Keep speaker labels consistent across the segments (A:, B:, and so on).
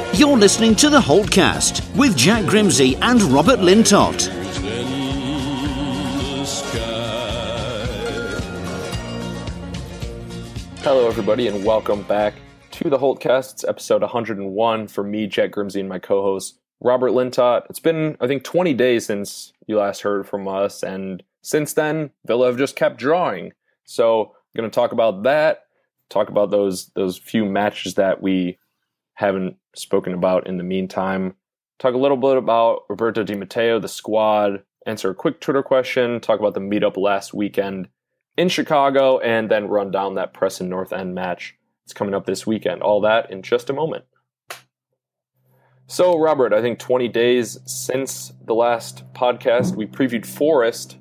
A: You're listening to the Holtcast with Jack Grimsey and Robert Lintott.
B: Hello, everybody, and welcome back to the Holtcast. It's episode 101 for me, Jack Grimsey, and my co-host, Robert Lintott. It's been, I think, 20 days since you last heard from us, and since then, Villa have just kept drawing. So, I'm going to talk about that, talk about those few matches that we haven't spoken about in the meantime, talk a little bit about Roberto Di Matteo, the squad, answer a quick Twitter question, talk about the meetup last weekend in Chicago, and then run down that Preston North End match. It's coming up this weekend. All that in just a moment. So, Robert, I think 20 days since the last podcast, we previewed Forest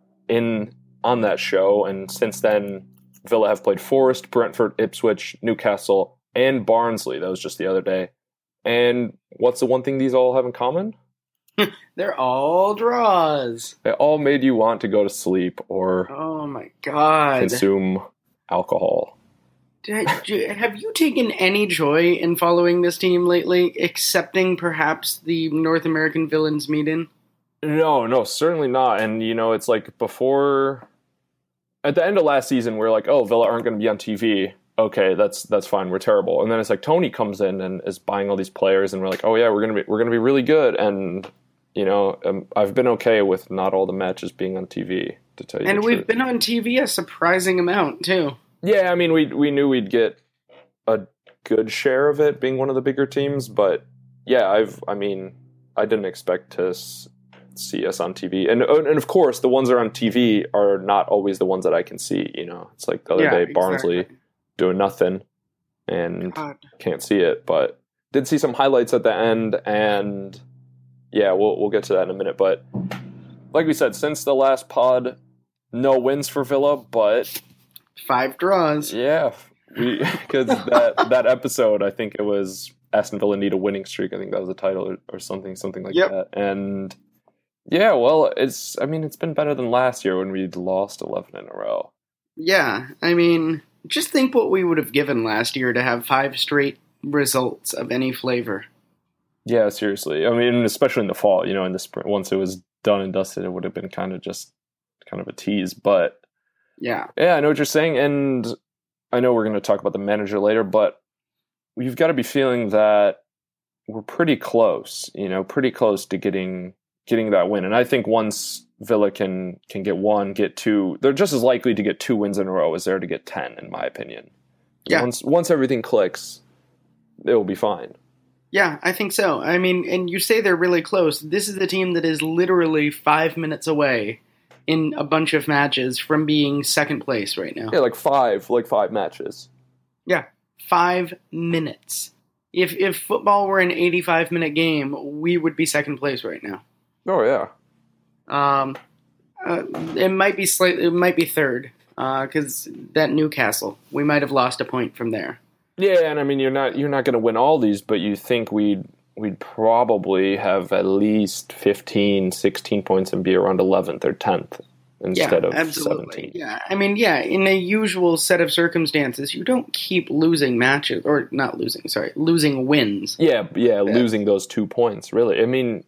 B: on that show, and since then, Villa have played Forest, Brentford, Ipswich, Newcastle, and Barnsley. That was just the other day. And what's the one thing these all have in common?
C: They're all draws.
B: They all made you want to go to sleep or
C: oh my god,
B: consume alcohol.
C: Have you taken any joy in following this team lately, excepting perhaps the North American Villains meeting?
B: No, certainly not. And, it's like before... At the end of last season, we're like, oh, Villa aren't going to be on TV. Okay, that's fine. We're terrible. And then it's like Tony comes in and is buying all these players, and we're like, oh yeah, we're gonna be really good. And I've been okay with not all the matches being on TV, to tell you.
C: And
B: the
C: we've
B: truth.
C: been on TV a surprising amount too.
B: Yeah, I mean, we knew we'd get a good share of it being one of the bigger teams, but yeah, I didn't expect to see us on TV, and of course, the ones that are on TV are not always the ones that I can see. It's like the other day, Barnsley.
C: Exactly.
B: Doing nothing and
C: God.
B: Can't see it, but did see some highlights at the end, and yeah, we'll get to that in a minute. But like we said, since the last pod, no wins for Villa, but
C: 5 draws.
B: Yeah, because that episode, I think it was Aston Villa need a winning streak. I think that was the title or something like that. And yeah, well, it's been better than last year when we'd lost 11 in a row.
C: Yeah, I mean, just think what we would have given last year to have 5 straight results of any flavor.
B: Yeah, seriously. I mean, especially in the fall, in the spring, once it was done and dusted, it would have been kind of a tease. But
C: yeah,
B: I know what you're saying, and I know we're going to talk about the manager later, but you've got to be feeling that we're pretty close, pretty close to getting that win. And I think once Villa can get 1, get 2, they're just as likely to get 2 wins in a row as they're to get 10, in my opinion.
C: Yeah.
B: Once everything clicks, it will be fine.
C: Yeah, I think so. I mean, and you say they're really close. This is a team that is literally 5 minutes away in a bunch of matches from being second place right now.
B: Yeah, like five matches.
C: Yeah, 5 minutes. If football were an 85-minute game, we would be second place right now.
B: Oh yeah.
C: It might be third, because that Newcastle, we might have lost a point from there.
B: Yeah, and I mean, you're not going to win all these, but you think we'd probably have at least 15, 16 points and be around 11th or 10th instead of
C: absolutely.
B: 17.
C: Yeah, I mean, yeah, in a usual set of circumstances, you don't keep losing matches, or not losing, sorry, losing wins.
B: Yeah, losing those 2 points, really. I mean,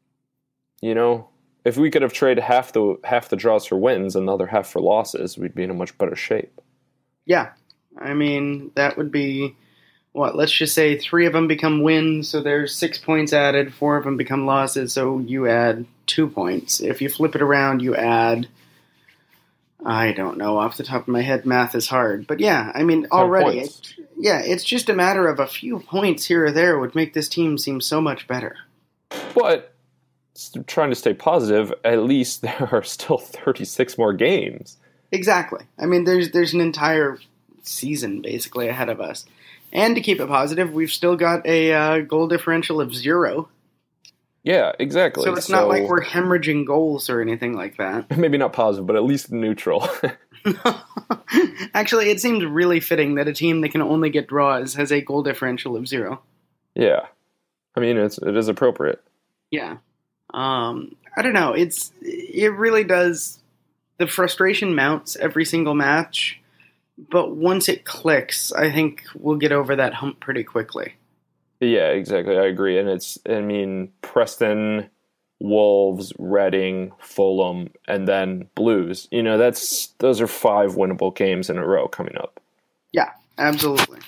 B: if we could have traded half the draws for wins and the other half for losses, we'd be in a much better shape.
C: Yeah. I mean, that would be, let's just say 3 of them become wins, so there's 6 points added, 4 of them become losses, so you add 2 points. If you flip it around, you add, I don't know, off the top of my head, math is hard. But yeah, I mean, already, it's just a matter of a few points here or there would make this team seem so much better.
B: But trying to stay positive, at least there are still 36 more games.
C: Exactly. I mean, there's an entire season basically ahead of us. And to keep it positive, we've still got a goal differential of 0.
B: Yeah, exactly.
C: So it's not like we're hemorrhaging goals or anything like that.
B: Maybe not positive, but at least neutral.
C: Actually, it seems really fitting that a team that can only get draws has a goal differential of 0.
B: Yeah. I mean, it is appropriate.
C: Yeah. I don't know. It really does. The frustration mounts every single match, but once it clicks, I think we'll get over that hump pretty quickly.
B: Yeah, exactly. I agree. And Preston, Wolves, Reading, Fulham, and then Blues. Those are 5 winnable games in a row coming up.
C: Yeah, absolutely.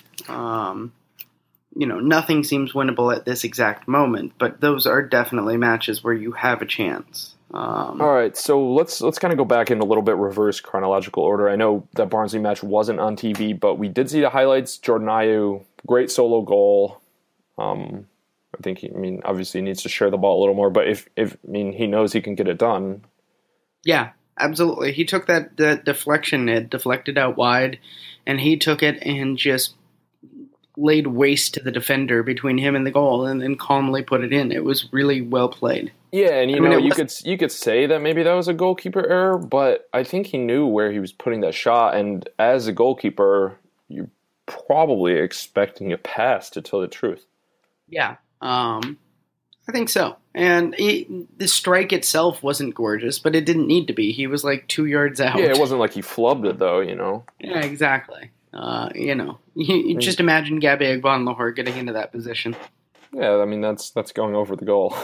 C: Nothing seems winnable at this exact moment, but those are definitely matches where you have a chance.
B: All right, so let's kind of go back in a little bit reverse chronological order. I know that Barnsley match wasn't on TV, but we did see the highlights. Jordan Ayew, great solo goal. I think obviously he needs to share the ball a little more, but he knows he can get it done.
C: Yeah, absolutely. He took that deflection, it deflected out wide, and he took it and just laid waste to the defender between him and the goal, and then calmly put it in. It was really well played.
B: Yeah, and you could say that maybe that was a goalkeeper error, but I think he knew where he was putting that shot, and as a goalkeeper, you're probably expecting a pass, to tell the truth.
C: Yeah, I think so. And the strike itself wasn't gorgeous, but it didn't need to be. He was like 2 yards out.
B: Yeah, it wasn't like he flubbed it, though,
C: Yeah, exactly. You just imagine Gabby Agbonlahor getting into that position.
B: Yeah, that's going over the goal.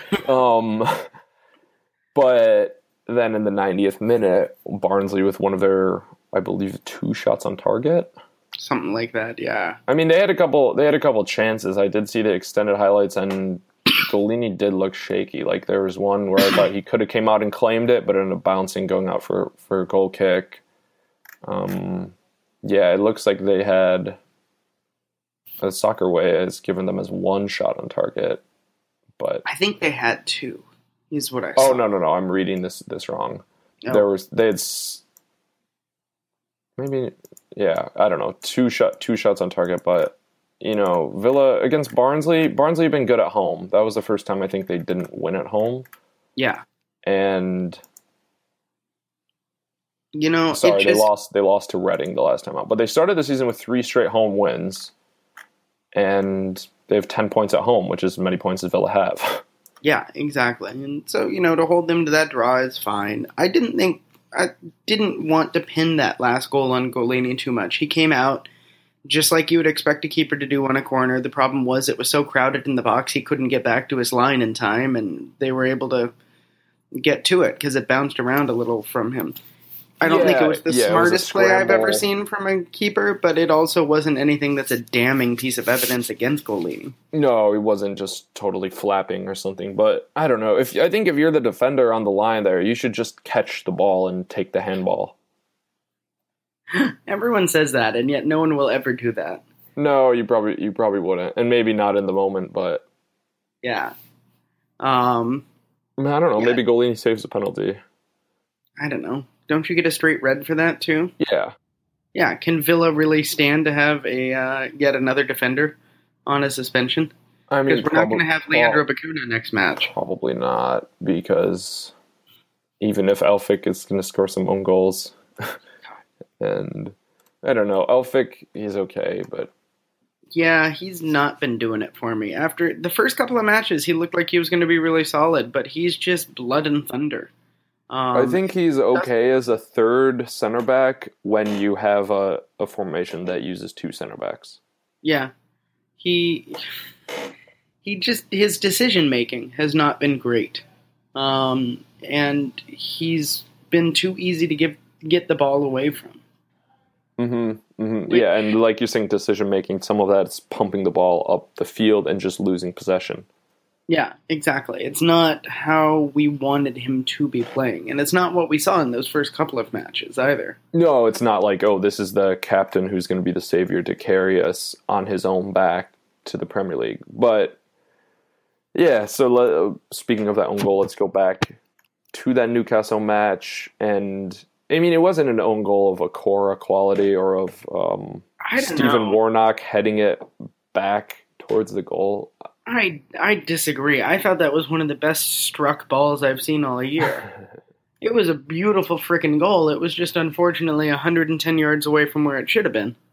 B: But then in the 90th minute, Barnsley with one of their, I believe, 2 shots on target.
C: Something like that, yeah.
B: They had a couple chances. I did see the extended highlights, and Golini did look shaky. Like, there was one where I thought he could have came out and claimed it, but ended up bouncing, going out for a goal kick. Yeah, it looks like they had Soccer Way has given them as 1 shot on target, but
C: I think they had 2. Is what I saw.
B: Oh no! I'm reading this wrong.
C: Oh.
B: They had maybe, yeah, I don't know, 2 shots on target, but Villa against Barnsley have been good at home. That was the first time I think they didn't win at home.
C: Yeah.
B: And they lost to Reading the last time out. But they started the season with 3 straight home wins, and they have 10 points at home, which is as many points as Villa have.
C: Yeah, exactly. And so, to hold them to that draw is fine. I didn't want to pin that last goal on Golini too much. He came out just like you would expect a keeper to do on a corner. The problem was it was so crowded in the box he couldn't get back to his line in time, and they were able to get to it because it bounced around a little from him. I don't think it was the smartest play I've ever seen from a keeper, but it also wasn't anything that's a damning piece of evidence against Golini.
B: No, he wasn't just totally flapping or something, but I don't know. I think if you're the defender on the line there, you should just catch the ball and take the handball.
C: Everyone says that, and yet no one will ever do that.
B: No, you probably wouldn't, and maybe not in the moment, but
C: yeah.
B: I don't know. Yeah. Maybe Golini saves a penalty.
C: I don't know. Don't you get a straight red for that too?
B: Yeah.
C: Yeah. Can Villa really stand to have yet another defender on a suspension? Because we're not going to have Leandro Bacuna next match.
B: Probably not, because even if Elphick is going to score some own goals, and I don't know, Elphick, he's okay, but
C: yeah, he's not been doing it for me. After the first couple of matches, he looked like he was going to be really solid, but he's just blood and thunder.
B: I think he's okay as a third center back when you have a formation that uses 2 center backs.
C: Yeah. He just, his decision making has not been great. And he's been too easy to get the ball away from.
B: Yeah, and like you're saying, decision making, some of that's pumping the ball up the field and just losing possession.
C: Yeah, exactly. It's not how we wanted him to be playing, and it's not what we saw in those first couple of matches either.
B: No, it's not like, this is the captain who's going to be the savior to carry us on his own back to the Premier League. But yeah, so speaking of that own goal, let's go back to that Newcastle match. And it wasn't an own goal of a Cora quality or of Stephen Warnock heading it back towards the goal.
C: I disagree. I thought that was one of the best struck balls I've seen all year. It was a beautiful freaking goal. It was just unfortunately 110 yards away from where it should have been.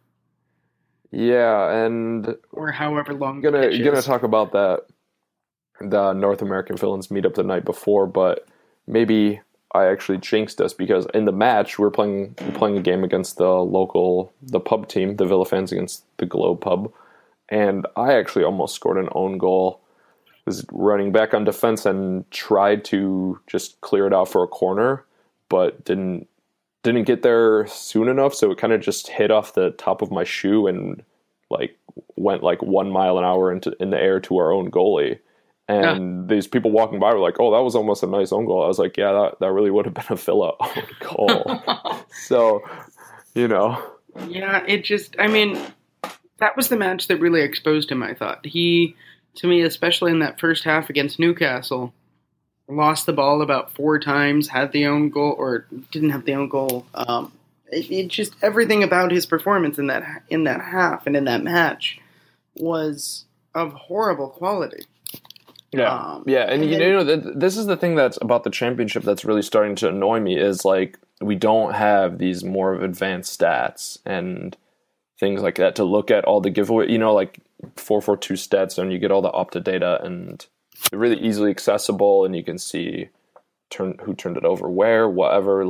B: Yeah, and
C: or however long.
B: Gonna talk about that, the North American Villains meetup the night before, but maybe I actually jinxed us because in the match we're playing a game against the pub team, the Villa fans against the Globe pub. and I actually almost scored an own goal. Was running back on defense and tried to just clear it out for a corner, but didn't get there soon enough, so it kind of just hit off the top of my shoe and went 1 mile an hour in the air to our own goalie. And these people walking by were like, "Oh, that was almost a nice own goal." I was like, "Yeah, that really would have been a Villa own goal." So,
C: Yeah, that was the match that really exposed him, I thought. He, to me, especially in that first half against Newcastle, lost the ball about 4 times, had the own goal, or didn't have the own goal. It just, everything about his performance in that half and in that match was of horrible quality.
B: Yeah, this is the thing that's about the championship that's really starting to annoy me is we don't have these more advanced stats and things like that to look at all the giveaway, 442 stats, and you get all the Opta data, and they're really easily accessible, and you can see who turned it over where, whatever.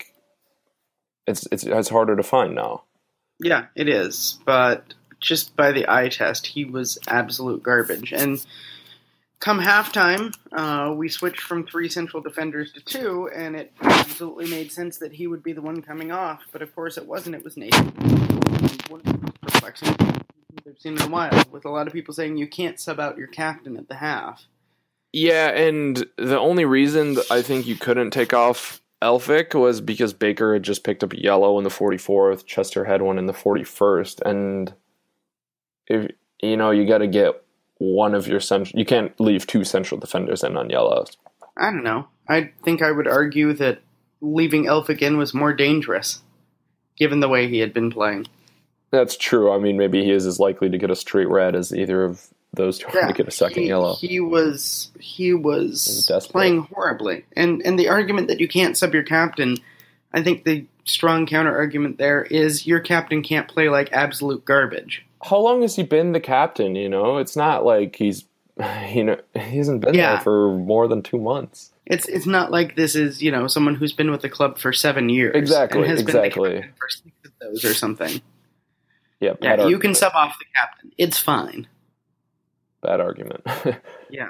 B: It's harder to find now.
C: Yeah, it is, but just by the eye test, he was absolute garbage. And come halftime, we switched from 3 central defenders to 2, and it absolutely made sense that he would be the one coming off. But of course, it wasn't. It was Nathan. One of the most perplexing things I've seen in a while, with a lot of people saying you can't sub out your captain at the half.
B: Yeah, and the only reason I think you couldn't take off Elphick was because Baker had just picked up a yellow in the 44th, Chester had one in the 41st, and if you got to get one of your central. You can't leave 2 central defenders in on yellows.
C: I don't know. I think I would argue that leaving Elphick in was more dangerous, given the way he had been playing.
B: That's true. I mean, maybe he is as likely to get a straight red as either of those two to get a second yellow.
C: He was playing horribly. And the argument that you can't sub your captain, I think the strong counter-argument there is your captain can't play like absolute garbage.
B: How long has he been the captain, It's not like he hasn't been there for more than 2 months.
C: It's not like this is, someone who's been with the club for 7 years.
B: Exactly,
C: and has
B: exactly.
C: been the captain for 6 of those or something.
B: Yep,
C: yeah, you can sub off the captain. It's fine.
B: Bad argument.
C: Yeah.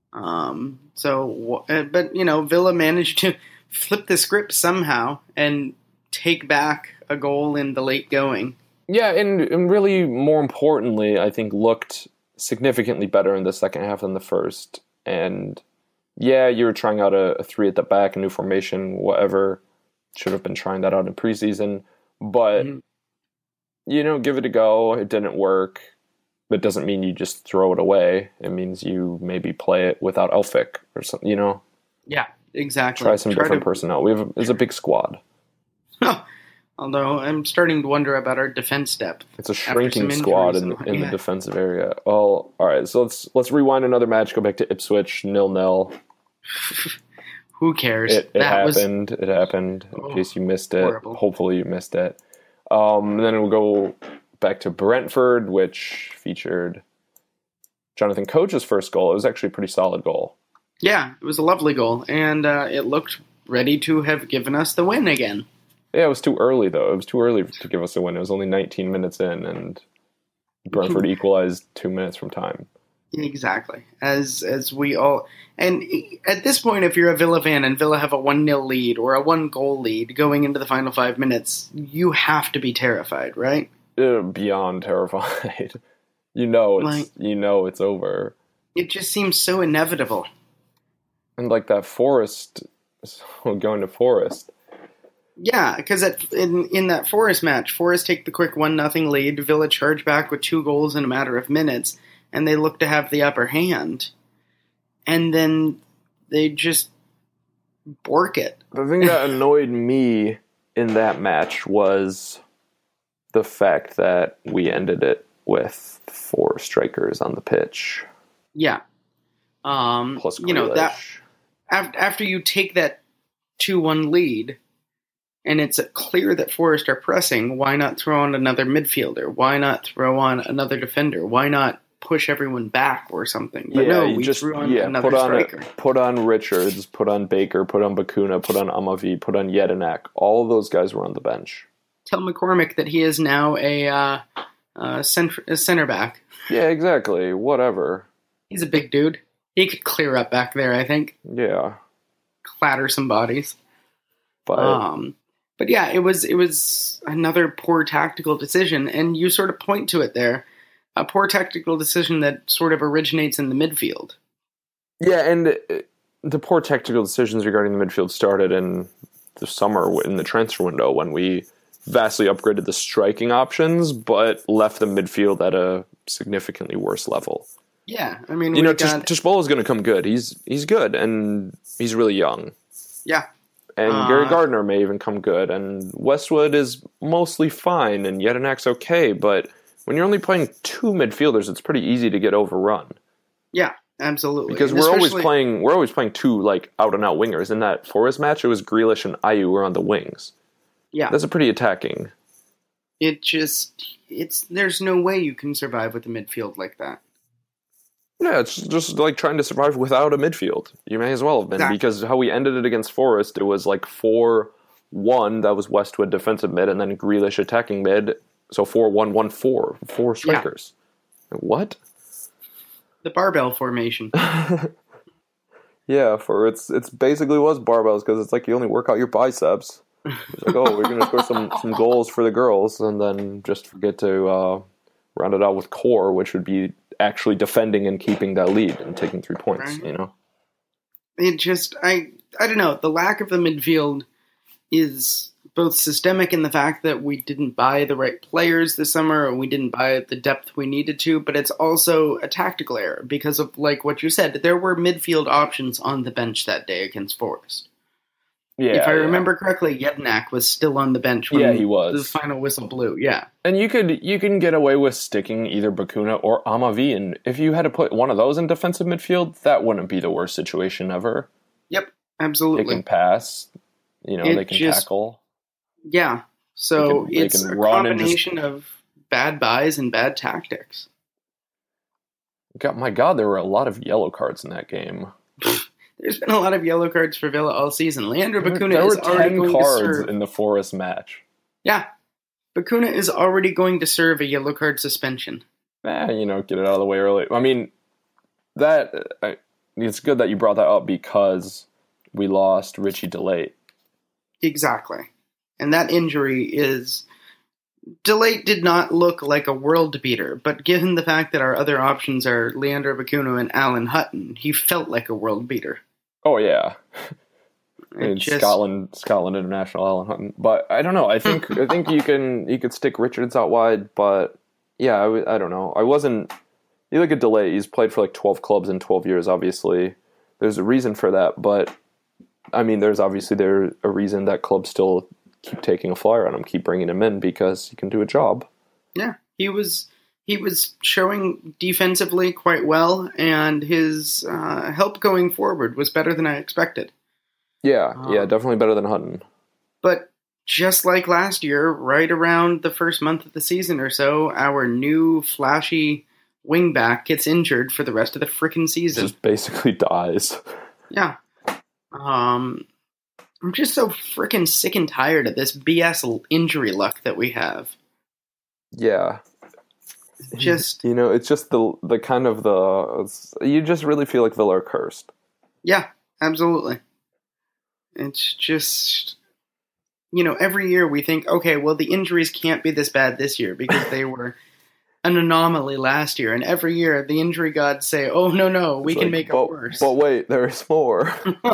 C: But Villa managed to flip the script somehow and take back a goal in the late going.
B: Yeah, and really, more importantly, I think looked significantly better in the second half than the first. And yeah, you were trying out a 3 at the back, a new formation, whatever. Should have been trying that out in preseason. But, give it a go. It didn't work. It doesn't mean you just throw it away. It means you maybe play it without Elphick or something,
C: Yeah, exactly.
B: Try some different personnel. It's a big squad.
C: Although I'm starting to wonder about our defense depth.
B: It's a shrinking squad in the defensive area. Well, all right, so let's rewind another match, go back to Ipswich, 0-0.
C: Who cares?
B: It happened. It happened. In case you missed it.
C: Horrible.
B: Hopefully you missed it. And then we'll go back to Brentford, which featured Jonathan Coach's first goal. It was actually a pretty solid goal.
C: Yeah, it was a lovely goal, and it looked ready to have given us the win again.
B: Yeah, it was too early, though. It was too early to give us a win. It was only 19 minutes in, and Brentford equalized 2 minutes from time.
C: Exactly. As we all... And at this point, if you're a Villa fan and Villa have a 1-0 lead or a 1-goal lead going into the final 5 minutes, you have to be terrified, right?
B: Beyond terrified. It's over.
C: It just seems so inevitable.
B: And that Forest... going to Forest...
C: Yeah, because in that Forest match, Forest take the quick 1-0 lead, Villa charge back with 2 goals in a matter of minutes, and they look to have the upper hand. And then they just bork it.
B: The thing that annoyed me in that match was the fact that we ended it with 4 strikers on the pitch.
C: Yeah.
B: Plus Grealish.
C: That after you take that 2-1 lead, and it's clear that Forest are pressing, why not throw on another midfielder? Why not throw on another defender? Why not push everyone back or something? But threw on another striker.
B: Put on Richards, put on Baker, put on Bakuna, put on Amavi, put on Jedinak. All of those guys were on the bench.
C: Tell McCormick that he is now a center back.
B: Yeah, exactly. Whatever.
C: He's a big dude. He could clear up back there, I think.
B: Yeah.
C: Clatter some bodies.
B: But
C: But yeah, it was another poor tactical decision, and you sort of point to it there. A poor tactical decision that sort of originates in the midfield.
B: yeah, and the poor tactical decisions regarding the midfield started in the summer in the transfer window when we vastly upgraded the striking options, but left the midfield at a significantly worse level.
C: Yeah, I mean,
B: Tishbola is going to come good. He's good, and he's really young.
C: Yeah.
B: And Gary Gardner may even come good, and Westwood is mostly fine, and Jedinak's okay, but when you're only playing two midfielders, it's pretty easy to get overrun.
C: Yeah, absolutely.
B: Because we're always playing two like out and out wingers. In that Forest match, it was Grealish and Ayew were on the wings.
C: Yeah.
B: That's a pretty attacking.
C: There's no way you can survive with a midfield like that.
B: Yeah, it's just like trying to survive without a midfield. You may as well have been,
C: Exactly.
B: because how we ended it against Forest, it was like 4-1, that was Westwood defensive mid, and then Grealish attacking mid, so 4-1-1-4, four strikers. Yeah. What?
C: The barbell formation.
B: Yeah, it's basically was barbells, because it's like you only work out your biceps. It's like, oh, we're going to score some goals for the girls, and then just forget to round it out with core, which would be actually defending and keeping that lead and taking 3 points,
C: Right.
B: you know?
C: It just, I don't know, the lack of the midfield is both systemic in the fact that we didn't buy the right players this summer, or we didn't buy the depth we needed to, but it's also a tactical error because of, like what you said, there were midfield options on the bench that day against Forest.
B: Yeah,
C: if I remember correctly, Jedinak was still on the bench when
B: he was.
C: the final whistle blew. Yeah,
B: and you can get away with sticking either Bakuna or Amavi, and if you had to put one of those in defensive midfield, that wouldn't be the worst situation ever.
C: Yep, absolutely.
B: They can pass, they can tackle.
C: Yeah, so it's
B: can
C: a
B: run
C: combination of bad buys and bad tactics.
B: My God, there were a lot of yellow cards in that game.
C: There's been a lot of yellow cards for Villa all season. Leandro Bakuna
B: there
C: is
B: were
C: already
B: 10
C: going
B: cards
C: to serve.
B: in the Forest match.
C: Yeah, Bakuna is already going to serve a yellow card suspension.
B: Get it out of the way early. I mean, it's good that you brought that up because we lost Richie DeLate.
C: Exactly. And that injury is... DeLate did not look like a world beater, but given the fact that our other options are Leandro Bakuna and Alan Hutton, he felt like a world beater.
B: Oh, yeah. Scotland international Alan Hutton. But I don't know. I think you could stick Richards out wide, but yeah, I don't know. You look at DeLate, he's played for like 12 clubs in 12 years, obviously. There's a reason for that, but I mean, there's a reason that clubs still keep taking a flyer on him, keep bringing him in because he can do a job. Yeah,
C: he was showing defensively quite well, and his help going forward was better than I expected.
B: Yeah, definitely better than Hutton.
C: But just like last year, right around the first month of the season or so, our new flashy wingback gets injured for the rest of the frickin' season.
B: Just basically dies.
C: Yeah. I'm just so freaking sick and tired of this BS injury luck that we have.
B: Yeah.
C: Just...
B: it's just the kind of you just really feel like Villa are cursed.
C: Yeah, absolutely. It's just... every year we think, okay, well, the injuries can't be this bad this year because they were an anomaly last year. And every year the injury gods say, oh, no, we can make it worse.
B: But wait, there's more.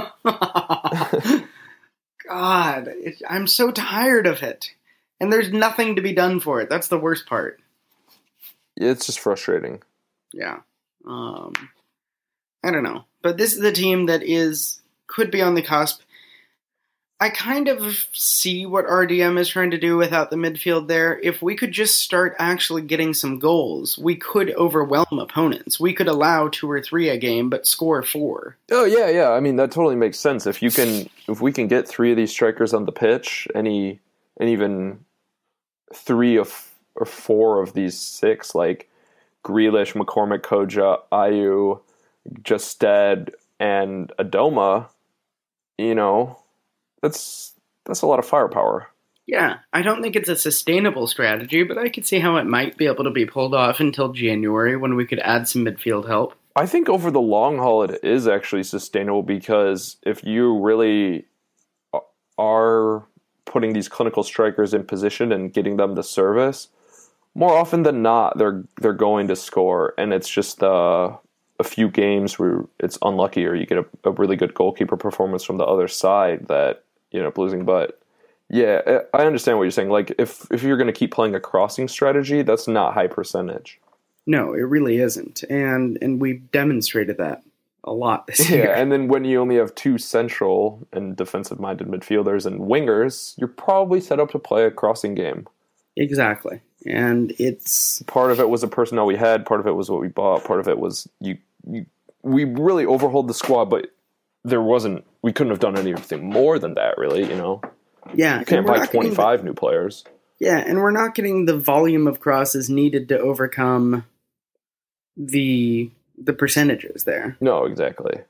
C: God, I'm so tired of it. And there's nothing to be done for it. That's the worst part.
B: It's just frustrating.
C: Yeah. I don't know. But this is the team that could be on the cusp. I kind of see what RDM is trying to do without the midfield there. If we could just start actually getting some goals, we could overwhelm opponents. We could allow 2 or 3 a game, but score 4.
B: Oh, yeah. I mean, that totally makes sense. If we can get 3 of these strikers on the pitch, and even 3 or 4 of these 6, like Grealish, McCormick, Koja, Ayew, Justed, and Adoma, that's a lot of firepower.
C: Yeah, I don't think it's a sustainable strategy, but I could see how it might be able to be pulled off until January when we could add some midfield help.
B: I think over the long haul it is actually sustainable because if you really are putting these clinical strikers in position and getting them the service, more often than not they're going to score, and it's just a few games where it's unlucky or you get a really good goalkeeper performance from the other side that you end up losing. But yeah, I understand what you're saying. Like if you're going to keep playing a crossing strategy, that's not high percentage.
C: No, it really isn't, and we've demonstrated that a lot this year.
B: Yeah, and then when you only have two central and defensive-minded midfielders and wingers, you're probably set up to play a crossing game.
C: Exactly, and it's
B: part of it was the personnel we had, part of it was what we bought, part of it was we really overhauled the squad, but we couldn't have done anything more than that, really.
C: Yeah,
B: you can't buy 25 new players.
C: Yeah, and we're not getting the volume of crosses needed to overcome the percentages there.
B: No, exactly.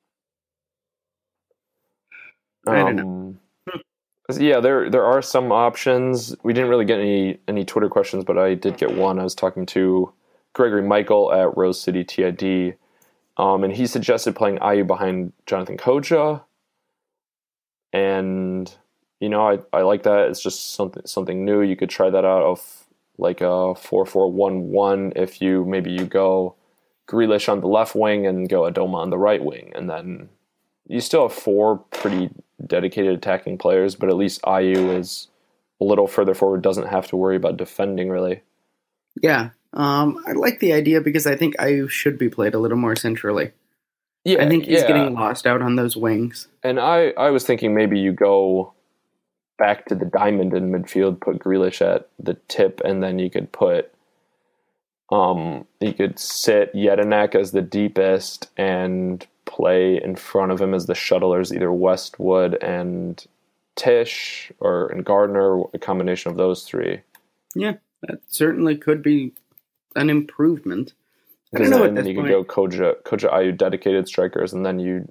C: I don't know.
B: Yeah, there are some options. We didn't really get any Twitter questions, but I did get one. I was talking to Gregory Michael at Rose City TID, and he suggested playing Ayew behind Jonathan Koja, and I like that. It's just something new. You could try that out of like a 4-4-1-1 if you go Grealish on the left wing and go Adoma on the right wing, and then you still have four pretty dedicated attacking players, but at least Ayew is a little further forward, doesn't have to worry about defending really.
C: Yeah, I like the idea because I think Ayew should be played a little more centrally. Yeah, I think he's getting lost out on those wings.
B: And I was thinking maybe you go back to the diamond in midfield, put Grealish at the tip, and then you could put you could sit Jedinak as the deepest and play in front of him as the shuttlers, either Westwood and Tish and Gardner, a combination of those three.
C: Yeah, that certainly could be an improvement. I don't know. And then you could
B: go Koja Ayew dedicated strikers, and then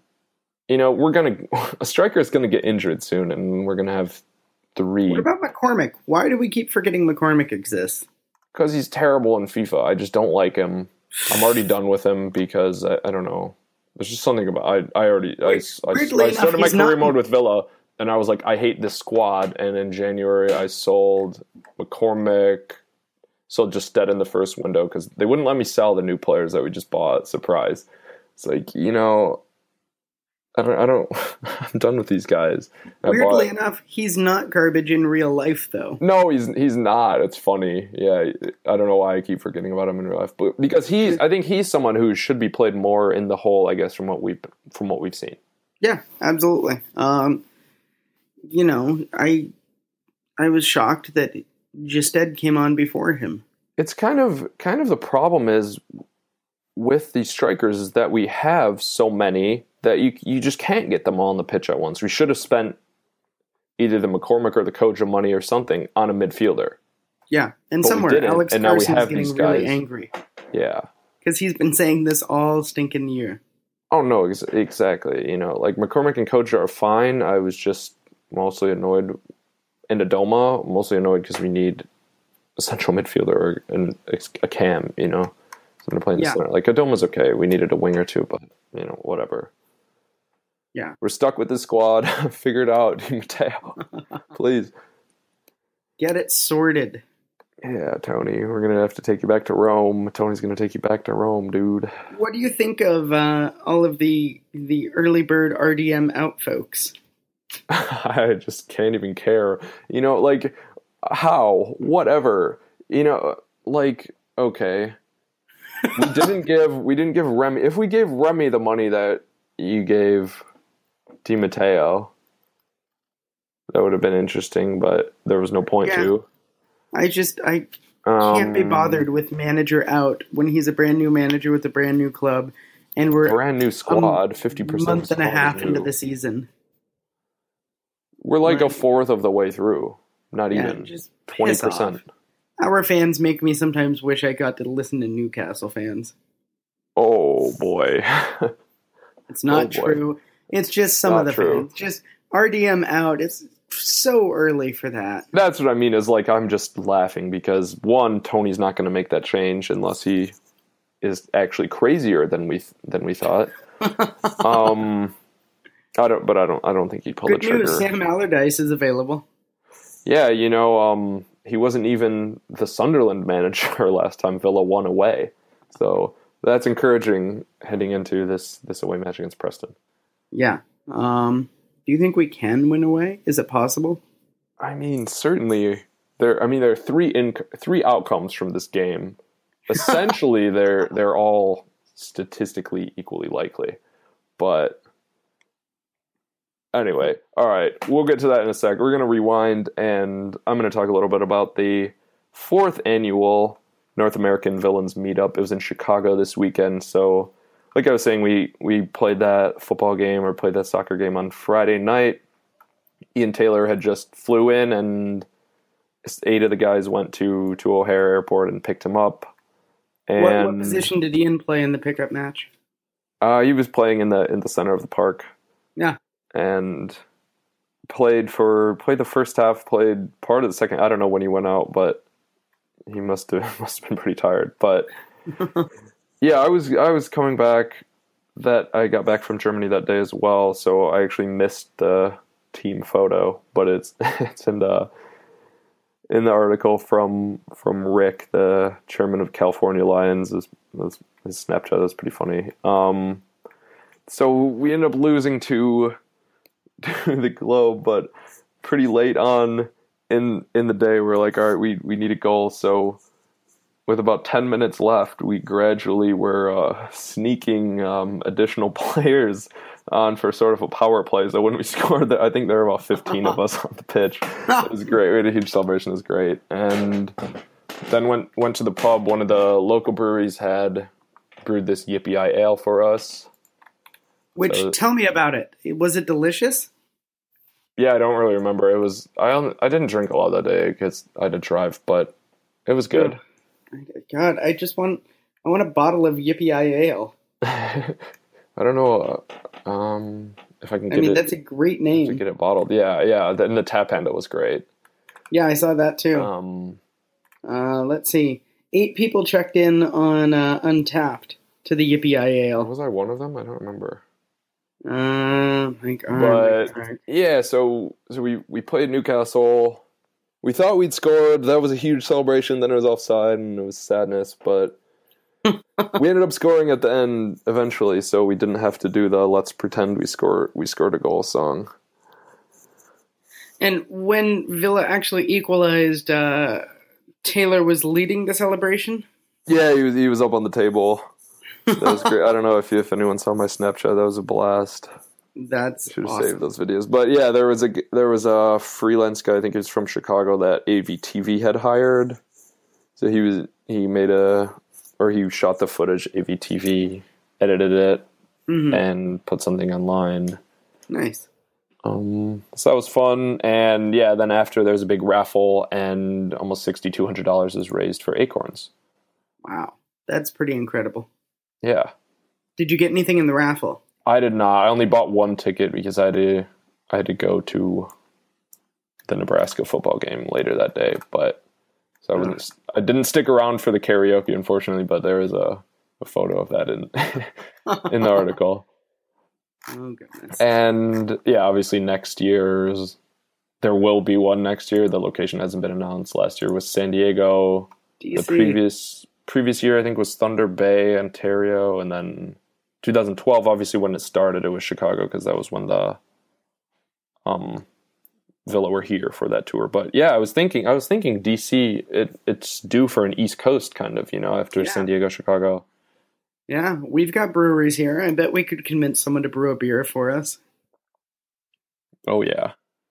B: a striker is gonna get injured soon, and we're gonna have three.
C: What about McCormick? Why do we keep forgetting McCormick exists?
B: Because he's terrible in FIFA. I just don't like him. I'm already done with him because I don't know. There's just something about I started my career mode with Villa, and I was like, I hate this squad. And in January, I sold McCormick, sold just dead in the first window because they wouldn't let me sell the new players that we just bought. Surprise! It's like I don't. I'm done with these guys.
C: Weirdly enough, he's not garbage in real life, though.
B: No, he's not. It's funny. Yeah, I don't know why I keep forgetting about him in real life, but because I think he's someone who should be played more in the whole, I guess, from what we've seen.
C: Yeah, absolutely. I was shocked that Gestede came on before him.
B: It's kind of the problem is with these strikers is that we have so many that you just can't get them all on the pitch at once. We should have spent either the McCormick or the Koja money or something on a midfielder.
C: Yeah, and somewhere Alex Carson's getting really angry.
B: Yeah.
C: Because he's been saying this all stinking year.
B: Oh, no, exactly. Like McCormick and Koja are fine. I was just mostly annoyed. And Adoma, mostly annoyed because we need a central midfielder or a cam, someone to play in the center. Like Adoma's okay. We needed a wing or two, but, whatever.
C: Yeah.
B: We're stuck with this squad. Figure it out, Di Matteo. Please.
C: Get it sorted.
B: Yeah, Tony. We're going to have to take you back to Rome. Tony's going to take you back to Rome, dude.
C: What do you think of all of the early bird RDM out folks?
B: I just can't even care. Like, how? Whatever. Okay. We didn't give Remy. If we gave Remy the money that you gave Di Matteo, that would have been interesting, but there was no point to.
C: I can't be bothered with manager out when he's a brand new manager with a brand new club, and we're
B: brand new squad, 50%
C: month and a half into the season.
B: We're like a fourth of the way through, not even
C: just
B: 20%.
C: Our fans make me sometimes wish I got to listen to Newcastle fans.
B: Oh boy.
C: It's not true. It's just some of the fans. Just RDM out. It's so early for that.
B: That's what I mean. Is like I'm just laughing because one, Tony's not going to make that change unless he is actually crazier than we thought. I don't think he'd pull the trigger.
C: Good news, Sam Allardyce is available.
B: Yeah, he wasn't even the Sunderland manager last time Villa won away. So that's encouraging heading into this away match against Preston.
C: Yeah. Do you think we can win away? Is it possible?
B: I mean, certainly. There are three outcomes from this game. Essentially, they're all statistically equally likely. But anyway, all right, we'll get to that in a sec. We're going to rewind, and I'm going to talk a little bit about the 4th annual North American Villains Meetup. It was in Chicago this weekend, so like I was saying, we played that soccer game on Friday night. Ian Taylor had just flew in, and 8 of the guys went to O'Hare Airport and picked him up. And
C: what position did Ian play in the pickup match?
B: He was playing in the center of the park.
C: Yeah.
B: And played the first half, played part of the second. I don't know when he went out, but he must have been pretty tired. But yeah, I was coming back. I got back from Germany that day as well, so I actually missed the team photo, but it's in the article from Rick, the chairman of California Lions. His Snapchat was pretty funny. So we ended up losing to the Globe, but pretty late on in the day, we're like, all right, we need a goal. So with about 10 minutes left, we gradually were sneaking additional players on for sort of a power play. So when we scored, I think there were about 15 of us on the pitch. It was great. We had a huge celebration. It was great. And then went to the pub. One of the local breweries had brewed this Yippee Ale for us.
C: Which, tell me about it. Was it delicious?
B: Yeah, I don't really remember. It was. I didn't drink a lot that day because I had to drive, but it was good.
C: God, I want a bottle of Yippee Ale.
B: I don't know if I can get it.
C: I mean, that's a great name.
B: To get it bottled. Yeah. And the tap handle was great.
C: Yeah, I saw that too. Let's see. 8 people checked in on Untapped to the Yippee Ale.
B: Was I one of them? I don't remember. Yeah, so we played Newcastle. We thought we'd scored. That was a huge celebration. Then it was offside, and it was sadness. But we ended up scoring at the end eventually, so we didn't have to do the "let's pretend we scored a goal" song.
C: And when Villa actually equalized, Taylor was leading the celebration.
B: Yeah, he was up on the table. That was great. I don't know if anyone saw my Snapchat. That was a blast.
C: That's
B: should have
C: awesome.
B: saved those videos. But yeah, there was a freelance guy. I think he was from Chicago that AVTV had hired. So he shot the footage. AVTV edited it and put something online.
C: Nice.
B: So that was fun. And yeah, then after there was a big raffle, and almost $6,200 was raised for Acorns.
C: Wow, that's pretty incredible.
B: Yeah.
C: Did you get anything in the raffle?
B: I did not. I only bought one ticket because I had to go to the Nebraska football game later that day. But so I didn't stick around for the karaoke, unfortunately. But there is a photo of that in in the article.
C: Oh goodness! And
B: yeah, obviously there will be one next year. The location hasn't been announced. Last year was San Diego.
C: DC.
B: The previous year, I think, was Thunder Bay, Ontario, and then 2012, obviously, when it started, it was Chicago because that was when the Villa were here for that tour. But yeah, I was thinking DC. It's due for an East Coast kind of, after San Diego, Chicago.
C: Yeah, we've got breweries here. I bet we could convince someone to brew a beer for us.
B: Oh yeah.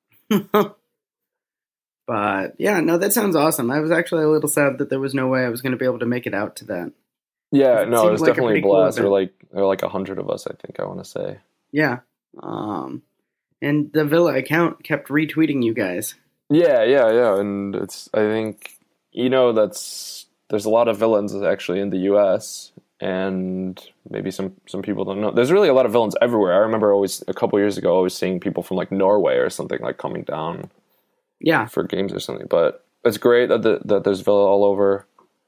C: But yeah, no, that sounds awesome. I was actually a little sad that there was no way I was going to be able to make it out to that.
B: Yeah, no, it was definitely a blast.
C: Cool
B: there were like 100 of us, I think, I want to say.
C: Yeah. And the Villa account kept retweeting you guys.
B: Yeah. And I think, there's a lot of villains actually in the U.S., and maybe some people don't know. There's really a lot of villains everywhere. I remember always a couple years ago always seeing people from like Norway or something like coming down for games or something. But it's great that there's Villa all over.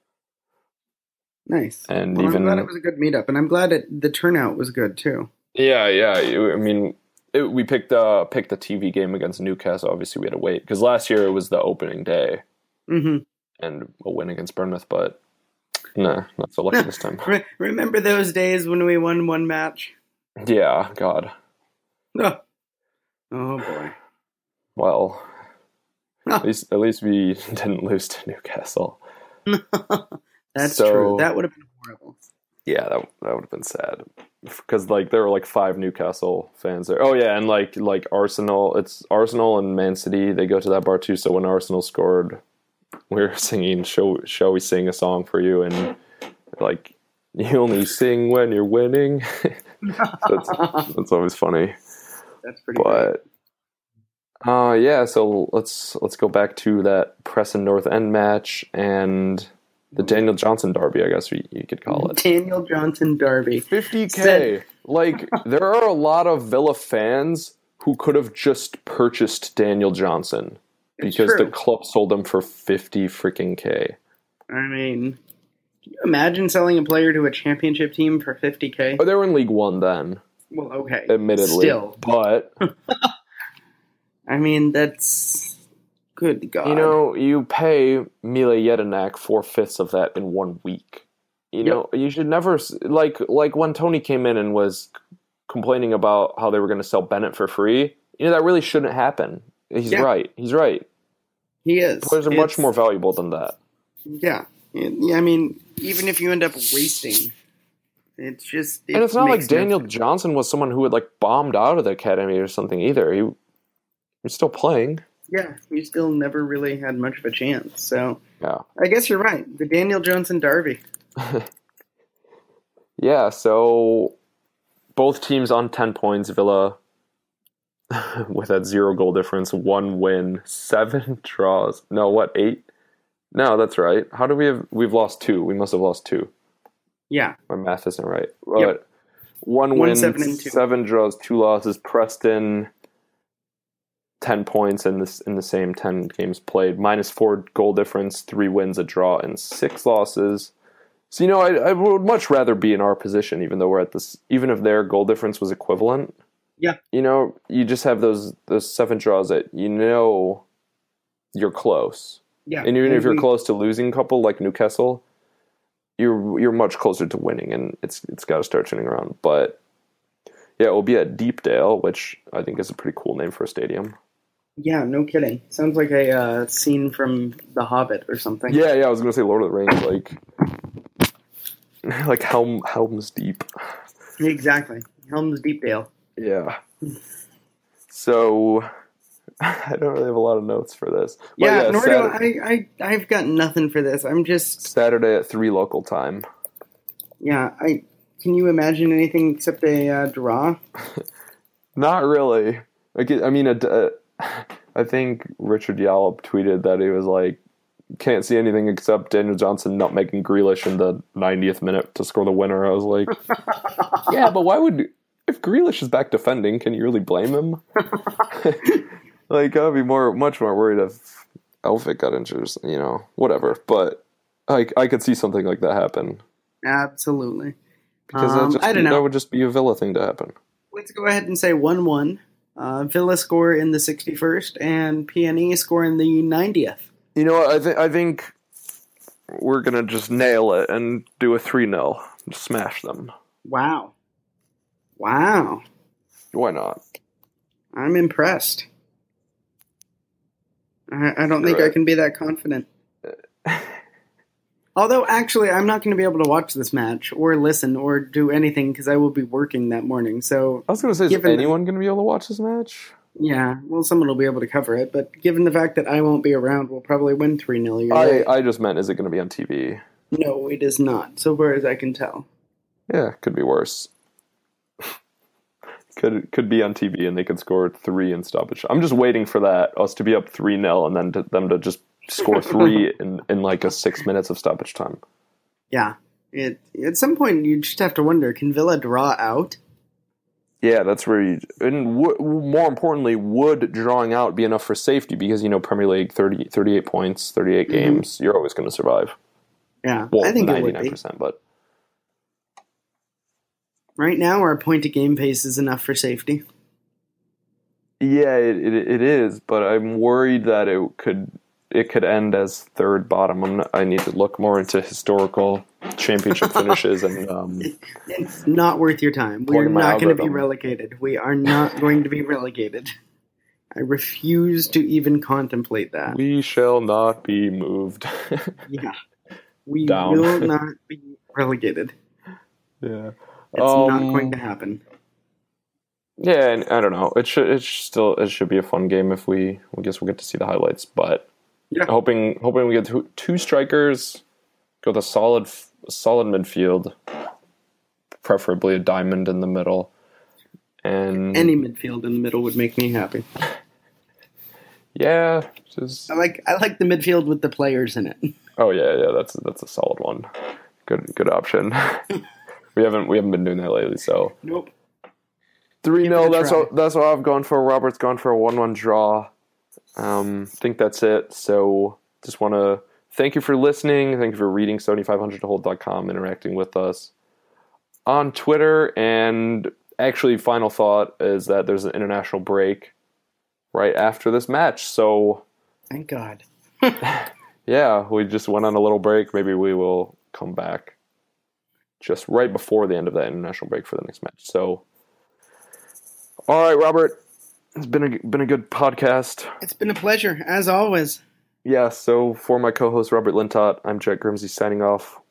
C: Nice.
B: And
C: I'm glad it was a good meetup, and I'm glad the turnout was good too.
B: Yeah. I mean, we picked the TV game against Newcastle. Obviously, we had to wait because last year it was the opening day and a win against Bournemouth, but no, not so lucky this time.
C: Remember those days when we won one match?
B: Yeah, God.
C: Oh boy.
B: Well, at least we didn't lose to Newcastle.
C: That's true. That would have been horrible.
B: Yeah, that would have been sad because like there were like 5 Newcastle fans there. Oh yeah, and like Arsenal, it's Arsenal and Man City. They go to that bar too. So when Arsenal scored, we were singing "Shall We Sing a Song for You?" and like you only sing when you're winning. That's always funny.
C: That's pretty. But
B: yeah, so let's go back to that Preston North End match and the Daniel Johnson Derby, I guess you could call it.
C: Daniel Johnson Derby.
B: 50K. Like, there are a lot of Villa fans who could have just purchased Daniel Johnson because the club sold him for 50 freaking K.
C: I mean, can you imagine selling a player to a championship team for 50K?
B: Oh, they were in League One then.
C: Well, okay.
B: Admittedly.
C: Still.
B: But
C: I mean, that's... Good God.
B: You know, you pay Mile Jedinak 4/5 of that in 1 week. You know, you should never... Like when Tony came in and was complaining about how they were going to sell Bennett for free, you know, that really shouldn't happen. He's right. He's right.
C: He is.
B: Players are much more valuable than that.
C: Yeah. I mean, even if you end up wasting... It's just...
B: And it's not like Daniel Johnson was someone who had like bombed out of the academy or something either. He was still playing.
C: Yeah, he still never really had much of a chance. So
B: yeah,
C: I guess you're right. The Daniel Johnson Derby.
B: Yeah, so both teams on 10 points. Villa with that 0 goal difference, 1 win, 7 draws. No, what, 8? No, that's right. How do we've lost 2? We must have lost 2.
C: Yeah.
B: My math isn't right. But 1 win, 7 draws, 2 losses. Preston 10 points in the same 10 games played, -4 goal difference, 3 wins, a draw, and 6 losses. So, you know, I would much rather be in our position, even though we're at this, even if their goal difference was equivalent.
C: Yeah.
B: You know, you just have those 7 draws that you know you're close.
C: Yeah.
B: And even if you're close to losing a couple like Newcastle, you're much closer to winning, and it's got to start turning around. But yeah, it will be at Deepdale, which I think is a pretty cool name for a stadium.
C: Yeah, no kidding. Sounds like a scene from The Hobbit or something.
B: Yeah, I was going to say Lord of the Rings, like Helm's Deep.
C: Exactly. Helm's Deepdale.
B: Yeah. So, I don't really have a lot of notes for this. But
C: yeah, nor do I. I've got nothing for this. I'm just...
B: Saturday at 3 local time.
C: Yeah, can you imagine anything except a draw?
B: Not really. I mean, I think Richard Yallop tweeted that he was like, can't see anything except Daniel Johnson nutmegging Grealish in the 90th minute to score the winner. I was like, yeah, but if Grealish is back defending, can you really blame him? Like, I'd be much more worried if Elphick got injured, you know, whatever. But I could see something like that happen.
C: Absolutely.
B: Because
C: I don't know.
B: That would just be a Villa thing to happen.
C: Let's go ahead and say 1-1. Villa score in the 61st, and PNE score in the 90th.
B: You know what? I think we're going to just nail it and do a 3-0. Just smash them.
C: Wow.
B: Why not?
C: I'm impressed. I don't think I can be that confident. Although, actually, I'm not going to be able to watch this match or listen or do anything because I will be working that morning. So
B: I was going to say, is anyone going to be able to watch this match?
C: Yeah, well, someone will be able to cover it. But given the fact that I won't be around, we'll probably win 3-0.
B: I just meant, is it going to be on TV?
C: No, it is not, so far as I can tell.
B: Yeah, could be worse. Could be on TV and they could score 3 in stoppage. I'm just waiting for that, us to be up 3-0 and then them to just score 3 in like a 6 minutes of stoppage time.
C: Yeah. At some point, you just have to wonder, can Villa draw out?
B: Yeah, that's where more importantly, would drawing out be enough for safety? Because, Premier League, 38 points, 38 games, you're always going to survive.
C: Yeah,
B: well,
C: I think
B: 99%,
C: it would be.
B: But
C: right now, our point-to-game pace is enough for safety.
B: Yeah, it is, but I'm worried that it could end as third bottom. I need to look more into historical championship finishes and.
C: It's not worth your time. We're not going to be relegated. We are not going to be relegated. I refuse to even contemplate that.
B: We shall not be moved.
C: Yeah, we
B: Down.
C: will not be relegated.
B: Yeah,
C: it's not going to happen.
B: Yeah, and I don't know. It should be a fun game if I guess we'll get to see the highlights, but. Yeah. Hoping we get two strikers, go with a solid midfield, preferably a diamond in the middle, and
C: any midfield in the middle would make me happy.
B: Yeah,
C: I like the midfield with the players in it.
B: Oh yeah, that's a solid one. Good option. we haven't been doing that lately, so
C: nope.
B: 3-0. That's what I've gone for. Robert's gone for a 1-1 draw. Think that's it. So just want to thank you for listening. Thank you for reading 7500tohold.com, interacting with us on Twitter. And actually, final thought is that there's an international break right after this match. So
C: thank God.
B: Yeah, we just went on a little break. Maybe we will come back just right before the end of that international break for the next match. So, all right, Robert. It's been a good podcast.
C: It's been a pleasure, as always.
B: Yeah, so for my co-host Robert Lintott, I'm Jack Grimsey signing off.